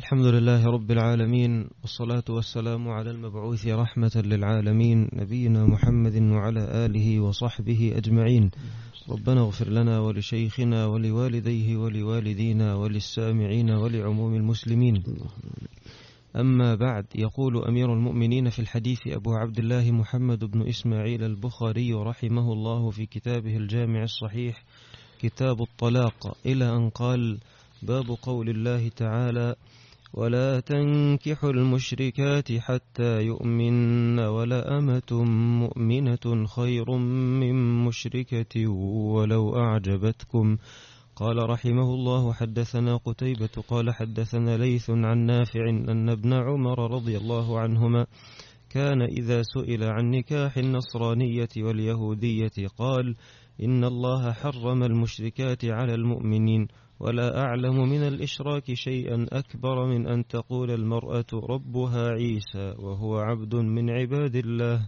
الحمد لله رب العالمين، والصلاة والسلام على المبعوث رحمة للعالمين نبينا محمد وعلى آله وصحبه أجمعين. ربنا اغفر لنا ولشيخنا ولوالديه ولوالدينا وللسامعين ولعموم المسلمين. أما بعد، يقول أمير المؤمنين في الحديث أبو عبد الله محمد بن إسماعيل البخاري رحمه الله في كتابه الجامع الصحيح كتاب الطلاق، إلى أن قال: باب قول الله تعالى: ولا تنكحوا المشركات حتى يؤمن ولأمة مؤمنة خير من مشركة ولو أعجبتكم. قال رحمه الله: حدثنا قتيبة قال حدثنا ليث عن نافع أن ابن عمر رضي الله عنهما كان إذا سئل عن نكاح النصرانية واليهودية قال: إن الله حرم المشركات على المؤمنين، ولا أعلم من الإشراك شيئا أكبر من أن تقول المرأة ربها عيسى وهو عبد من عباد الله.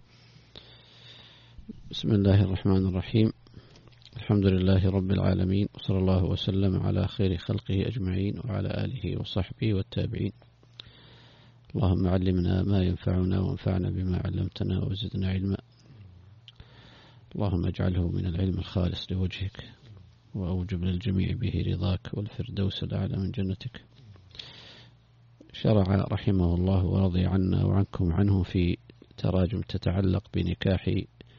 بسم الله الرحمن الرحيم. الحمد لله رب العالمين، وصلى الله وسلم على خير خلقه أجمعين وعلى آله وصحبه والتابعين. اللهم علمنا ما ينفعنا وانفعنا بما علمتنا وزدنا علما. اللهم اجعله من العلم الخالص لوجهك، وأوجب للجميع به رضاك والفردوس الأعلى من جنتك. شرع رحمه الله ورضي عنا وعنكم عنه في تراجم تتعلق بنكاح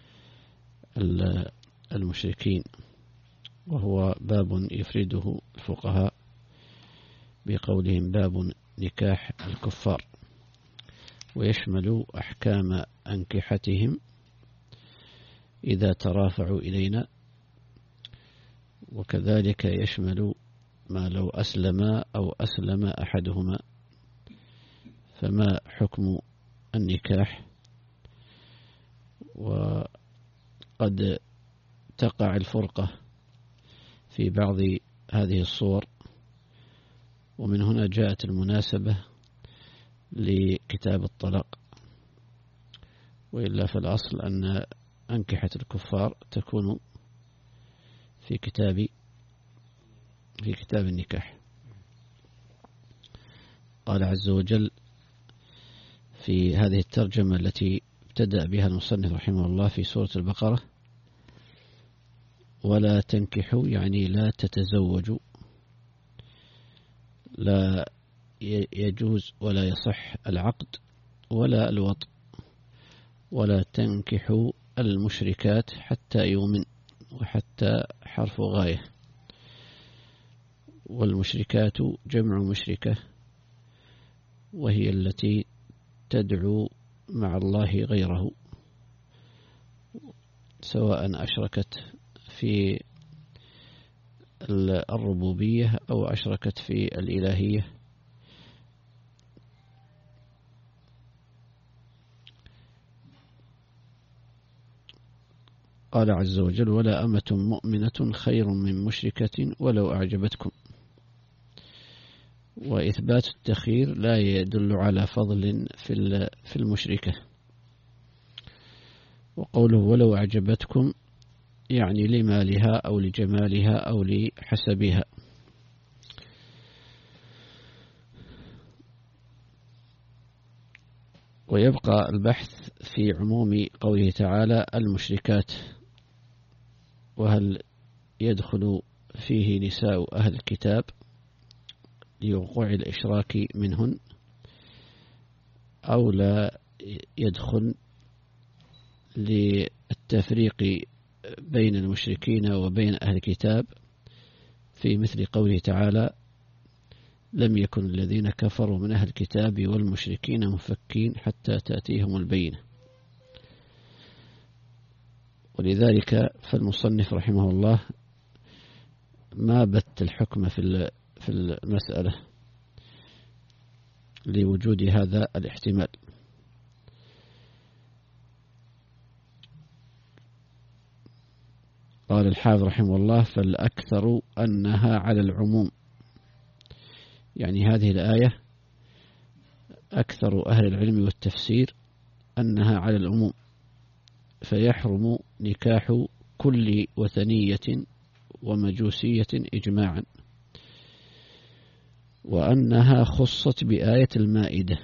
المشركين، وهو باب يفرده الفقهاء بقولهم باب نكاح الكفار، ويشمل أحكام أنكحتهم إذا ترافعوا إلينا، وكذلك يشمل ما لو أسلم أو أسلم أحدهما فما حكم النكاح. وقد تقع الفرقة في بعض هذه الصور، ومن هنا جاءت المناسبة لكتاب الطلاق، وإلا فالأصل أن أنكحة الكفار تكون في كتاب النكاح. قال عز وجل في هذه الترجمة التي ابتدأ بها المصنف رحمه الله في سورة البقرة: ولا تنكحوا، يعني لا تتزوجوا، لا يجوز ولا يصح العقد ولا الوطء. ولا تنكحوا المشركات حتى يؤمن، وحتى حرف غاية، والمشركات جمع مشركة، وهي التي تدعو مع الله غيره، سواء أشركت في الربوبية أو أشركت في الإلهية. قال عز وجل: ولا أمة مؤمنة خير من مشركة ولو أعجبتكم. وإثبات التخيير لا يدل على فضل في المشركة. وقوله ولو أعجبتكم يعني لمالها أو لجمالها أو لحسبها. ويبقى البحث في عموم قوله تعالى المشركات، وهل يدخل فيه نساء أهل الكتاب لوقوع الإشراك منهن، أو لا يدخل للتفريق بين المشركين وبين أهل الكتاب، في مثل قوله تعالى: لم يكن الذين كفروا من أهل الكتاب والمشركين منفكين حتى تأتيهم البينة. ولذلك فالمصنف رحمه الله ما بت الحكم في المسألة لوجود هذا الاحتمال. قال الحافظ رحمه الله: فالأكثر أنها على العموم، يعني هذه الآية أكثر أهل العلم والتفسير أنها على العموم، فيحرم نكاح كل وثنية ومجوسية إجماعا. وأنها خصت بآية المائدة.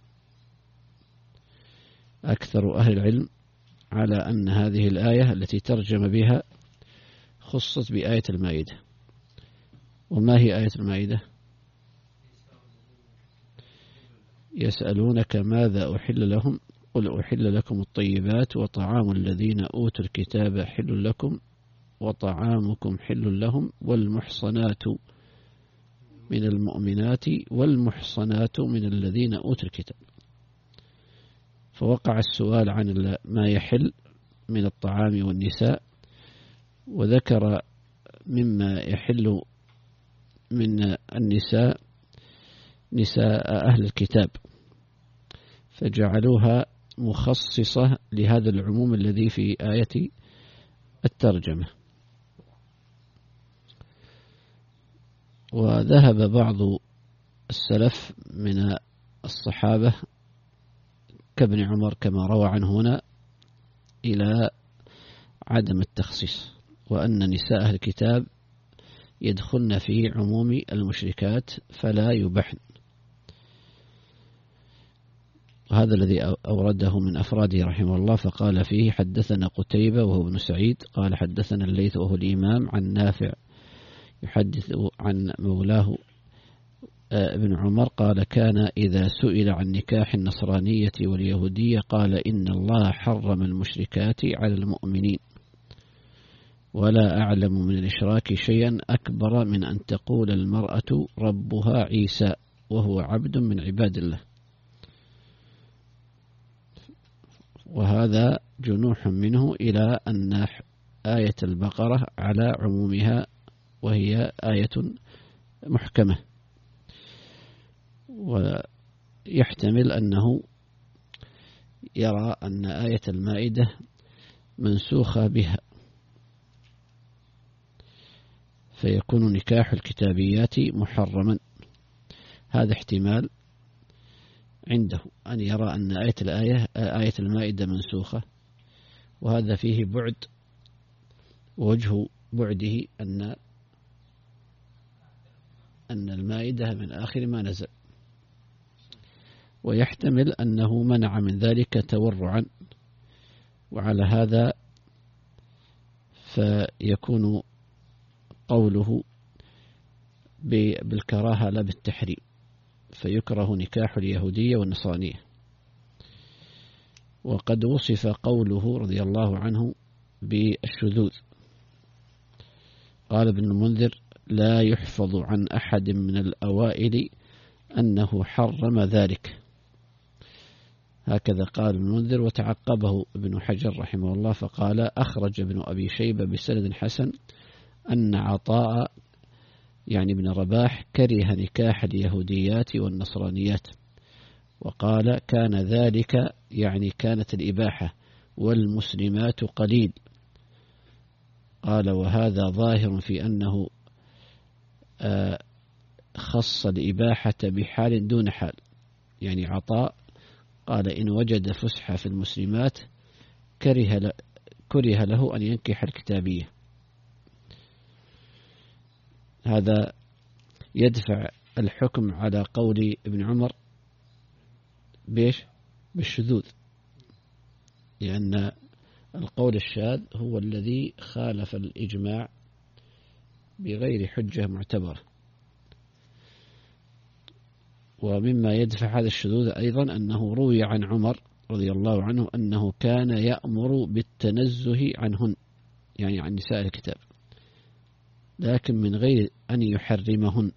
أكثر أهل العلم على أن هذه الآية التي ترجم بها خصت بآية المائدة. وما هي آية المائدة؟ يسألونك ماذا أحل لهم قل أحل لكم الطيبات وطعام الذين أوتوا الكتاب حل لكم وطعامكم حل لهم والمحصنات من المؤمنات والمحصنات من الذين أوتوا الكتاب. فوقع السؤال عن ما يحل من الطعام والنساء، وذكر مما يحل من النساء نساء أهل الكتاب، فجعلوها مخصصة لهذا العموم الذي في آية الترجمة. وذهب بعض السلف من الصحابة كابن عمر كما روى عنه هنا إلى عدم التخصيص، وأن نساء أهل الكتاب يدخلن في عموم المشركات فلا يبحن. وهذا الذي أورده من أفراده رحمه الله، فقال فيه: حدثنا قتيبة وهو ابن سعيد قال حدثنا الليث وهو الإمام عن نافع يحدث عن مولاه ابن عمر قال: كان إذا سئل عن نكاح النصرانية واليهودية قال: إن الله حرم المشركات على المؤمنين، ولا أعلم من الإشراك شيئا أكبر من أن تقول المرأة ربها عيسى وهو عبد من عباد الله. وهذا جنوح منه إلى أن آية البقرة على عمومها، وهي آية محكمة، ويحتمل أنه يرى أن آية المائدة منسوخة بها، فيكون نكاح الكتابيات محرما. هذا احتمال عنده، أن يرى أن آية المائدة منسوخة، وهذا فيه بعد، ووجه بعده أن المائدة من آخر ما نزل، ويحتمل أنه منع من ذلك تورعا، وعلى هذا فيكون قوله بالكراهة لا بالتحريم، فيكره نكاح اليهودية والنصرانية. وقد وصف قوله رضي الله عنه بالشذوذ. قال ابن المنذر: لا يحفظ عن أحد من الأوائل أنه حرم ذلك. هكذا قال ابن المنذر. وتعقبه ابن حجر رحمه الله فقال: أخرج ابن أبي شيبة بسند حسن أن عطاء يعني ابن رباح كره نكاح اليهوديات والنصرانيات، وقال: كان ذلك يعني كانت الإباحة والمسلمات قليل. قال: وهذا ظاهر في أنه خص الإباحة بحال دون حال. يعني عطاء قال: إن وجد فسحة في المسلمات كره له أن ينكح الكتابية. هذا يدفع الحكم على قول ابن عمر بالشذوذ، لأن القول الشاذ هو الذي خالف الإجماع بغير حجة معتبرة. ومما يدفع هذا الشذوذ أيضا أنه روي عن عمر رضي الله عنه أنه كان يأمر بالتنزه عنهن، يعني عن نساء الكتاب، لكن من غير أن يحرمهن.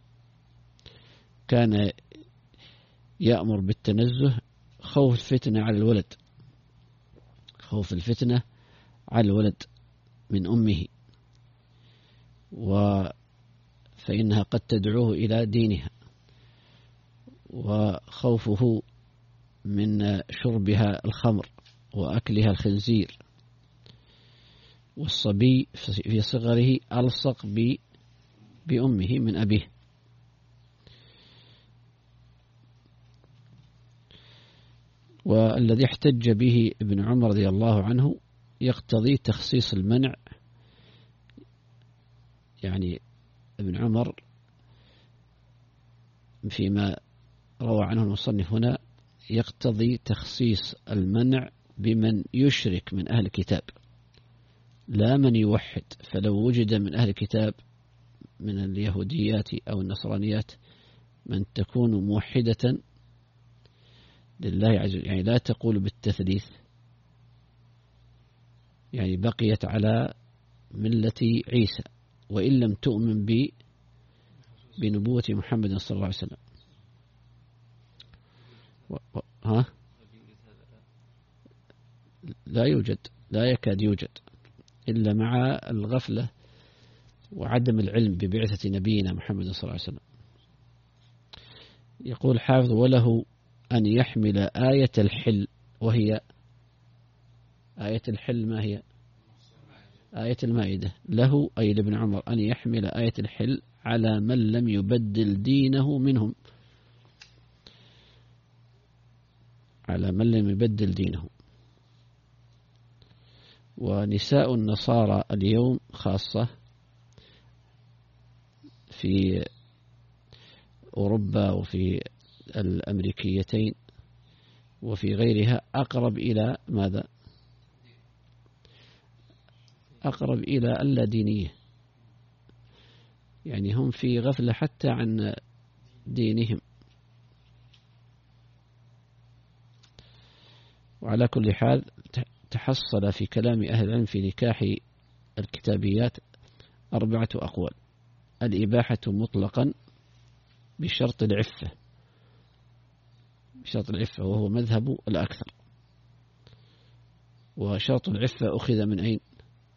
كان يأمر بالتنزه خوف الفتنة على الولد، خوف الفتنة على الولد من أمه، فإنها قد تدعوه إلى دينها، وخوفه من شربها الخمر وأكلها الخنزير، والصبي في صغره ألصق بأمه من أبيه. والذي احتج به ابن عمر رضي الله عنه يقتضي تخصيص المنع. يعني ابن عمر فيما روى عنه المصنف هنا يقتضي تخصيص المنع بمن يشرك من أهل الكتاب لا من يوحد. فلو وجد من أهل الكتاب من اليهوديات أو النصرانيات من تكون موحدة لله عز وجل، يعني لا تقول بالتثليث، يعني بقيت على ملة عيسى وإن لم تؤمن بنبوة محمد صلى الله عليه وسلم. لا يوجد، لا يكاد يوجد إلا مع الغفلة وعدم العلم ببعثة نبينا محمد صلى الله عليه وسلم. يقول حافظ: وله أن يحمل آية الحل، وهي آية الحل ما هي؟ آية المائدة. له أي لابن عمر أن يحمل آية الحل على من لم يبدل دينه منهم، على من لم يبدل دينه. ونساء النصارى اليوم خاصة في أوروبا وفي الأمريكيتين وفي غيرها أقرب إلى ماذا؟ أقرب إلى اللادينية، يعني هم في غفلة حتى عن دينهم. وعلى كل حال تحصل في كلام أهل العلم في نكاح الكتابيات 4 أقوال: الإباحة مطلقا بشرط العفة، بشرط العفة وهو مذهب الأكثر. وشرط العفة أخذ من أين؟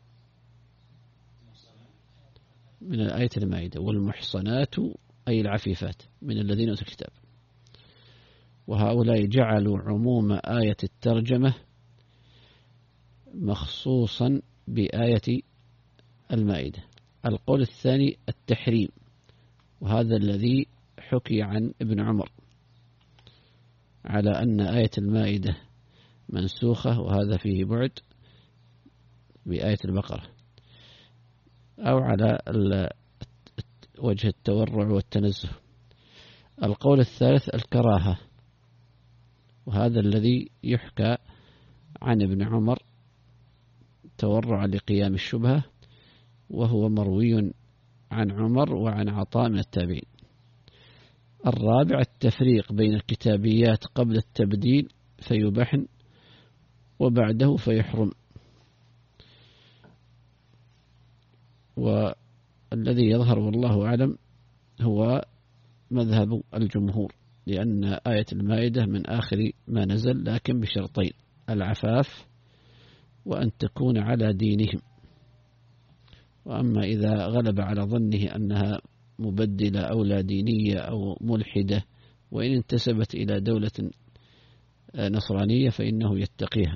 من الآية المائدة: والمحصنات أي العفيفات من الذين أوتوا الكتاب. وهؤلاء جعلوا عموم آية الترجمة مخصوصا بآية المائدة. القول الثاني التحريم، وهذا الذي حكي عن ابن عمر على أن آية المائدة منسوخة، وهذا فيه بعد بآية البقرة، أو على وجه التورع والتنزه. القول الثالث الكراهة، وهذا الذي يحكى عن ابن عمر تورع لقيام الشبهة، وهو مروي عن عمر وعن عطاء من التابعين. الرابع التفريق بين الكتابيات قبل التبديل فيبحن وبعده فيحرم. والذي يظهر والله أعلم هو مذهب الجمهور، لأن آية المائدة من آخر ما نزل، لكن بشرطين: العفاف وأن تكون على دينهم. وأما إذا غلب على ظنه أنها مبدلة أو لا دينية أو ملحدة وإن انتسبت إلى دولة نصرانية فإنه يتقيها.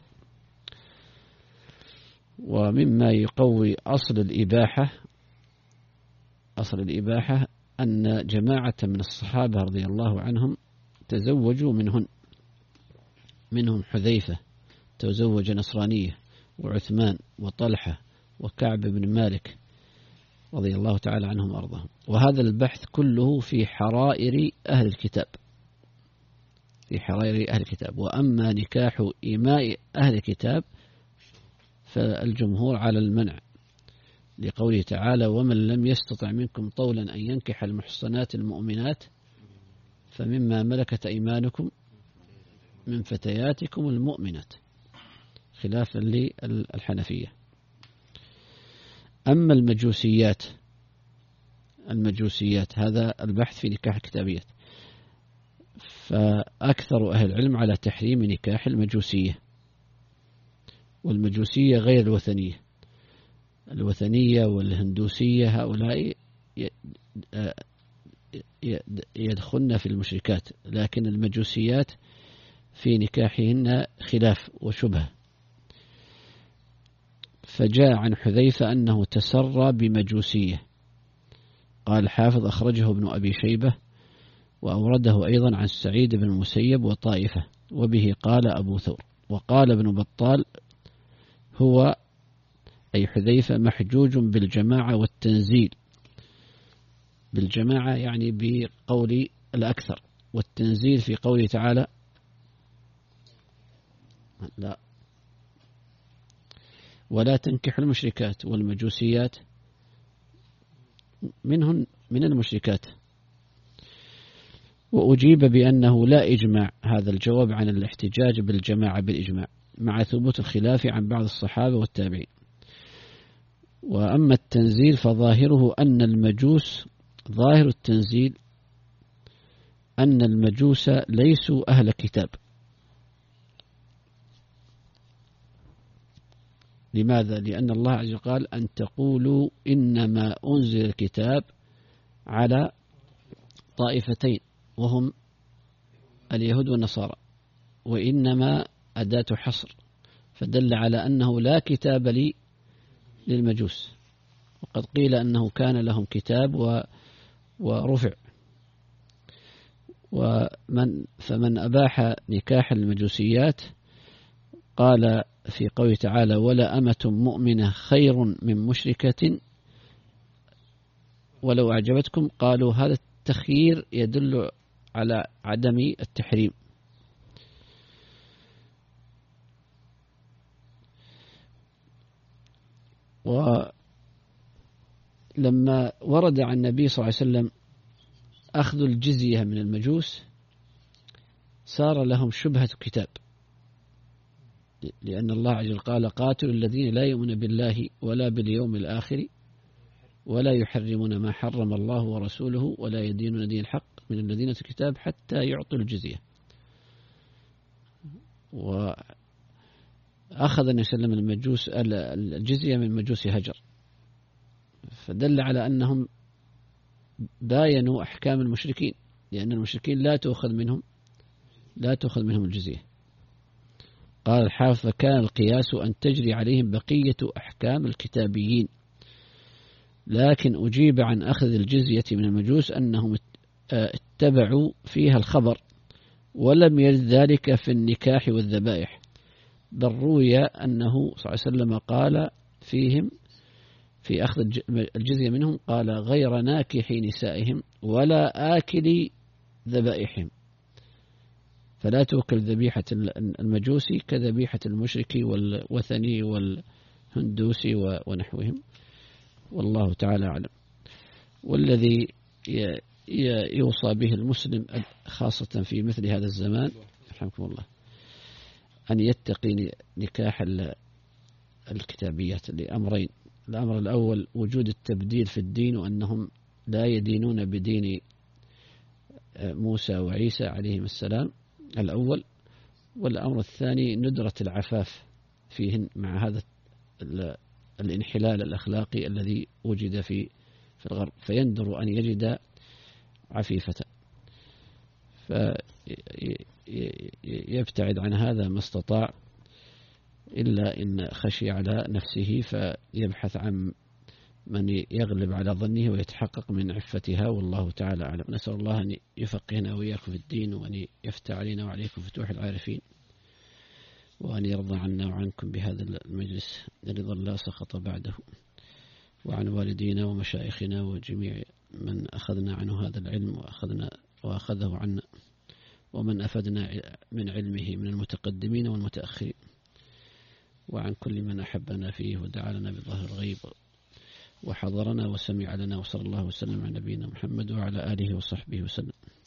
ومما يقوي أصل الإباحة أن جماعة من الصحابة رضي الله عنهم تزوجوا منهم حذيفة تزوج نصرانية، وعثمان وطلحة وكعب بن مالك رضي الله تعالى عنهم وأرضاهم. وهذا البحث كله في حرائر أهل الكتاب، في حرائر أهل الكتاب. وأما نكاح إماء أهل الكتاب فالجمهور على المنع، لقوله تعالى: ومن لم يستطع منكم طولا أن ينكح المحصنات المؤمنات فمما ملكت أيمانكم من فتياتكم المؤمنات، خلافا للحنفية. أما المجوسيات هذا البحث في نكاح الكتابيات، فأكثر أهل العلم على تحريم نكاح المجوسية. والمجوسية غير الوثنية والهندوسية، هؤلاء يدخلن في المشركات، لكن المجوسيات في نكاحهن خلاف وشبهة. فجاء عن حذيفة أنه تسرى بمجوسية، قال حافظ أخرجه ابن أبي شيبة، وأورده أيضا عن سعيد بن المسيب وطائفة، وبه قال أبو ثور. وقال ابن بطال: هو أي حذيفة محجوج بالجماعة والتنزيل. بالجماعة يعني بقول الأكثر. والتنزيل في قوله تعالى لا ولا تنكحوا المشركات والمجوسيات من المشركات. وأجيب بأنه لا إجماع، هذا الجواب عن الاحتجاج بالجماعة بالإجماع مع ثبوت الخلاف عن بعض الصحابة والتابعين. وأما التنزيل فظاهره أن المجوس، ظاهر التنزيل أن المجوس ليسوا أهل كتاب. لماذا؟ لأن الله عز وجل قال أن تقولوا إنما أنزل الكتاب على طائفتين وهم اليهود والنصارى، وإنما أداة حصر، فدل على أنه لا كتاب للمجوس. وقد قيل أنه كان لهم كتاب ورفع. فمن أباح نكاح المجوسيات قال في قوله تعالى ولا أمة مؤمنة خير من مشركة ولو أعجبتكم، قالوا هذا التخيير يدل على عدم التحريم. ولما ورد عن النبي صلى الله عليه وسلم أخذ الجزية من المجوس صار لهم شبهة كتاب، لأن الله عز وجل قال قاتلوا الذين لا يؤمنون بالله ولا باليوم الآخر ولا يحرمون ما حرم الله ورسوله ولا يدينون دين الحق من الذين أوتوا الكتاب حتى يعطوا الجزية. وأخذ النبي صلى الله عليه وسلم المجوس الجزية من مجوس هجر، فدل على أنهم باينوا أحكام المشركين، لأن المشركين لا تؤخذ منهم الجزية. قال الحافظ فكان القياس أن تجري عليهم بقية أحكام الكتابيين. لكن أجيب عن أخذ الجزية من المجوس أنهم اتبعوا فيها الخبر ولم يرد ذلك في النكاح والذبائح، بل روي أنه صلى الله عليه وسلم قال فيهم في أخذ الجزية منهم قال غير ناكحي نسائهم ولا آكلي ذبائحهم، فلا توكل ذبيحة المجوسي كذبيحة المشركي والوثني والهندوسي ونحوهم، والله تعالى أعلم. والذي يوصى به المسلم خاصة في مثل هذا الزمان رحمكم الله أن يتقي نكاح الكتابيات لأمرين. الأمر الأول وجود التبديل في الدين، وأنهم لا يدينون بدين موسى وعيسى عليهم السلام الأول. والأمر الثاني ندرة العفاف فيهن مع هذا الانحلال الأخلاقي الذي وجد في الغرب، فيندر أن يجد عفيفة، فيبتعد عن هذا ما استطاع، إلا إن خشي على نفسه فيبحث عن من يغلب على ظنه ويتحقق من عفتها، والله تعالى أعلم. نسأل الله أن يفقهنا وإياكم في الدين، وأن يفتح علينا وعليكم فتوح العارفين، وأن يرضى عنا وعنكم بهذا المجلس رضا لا سخط بعده، وعن والدينا ومشايخنا وجميع من أخذنا عنه هذا العلم وأخذه عنا، ومن أفدنا من علمه من المتقدمين والمتأخرين، وعن كل من أحبنا فيه ودعا لنا بظهر الغيب وحضرنا وسمع لنا، وصلى الله وسلم على نبينا محمد وعلى آله وصحبه وسلم.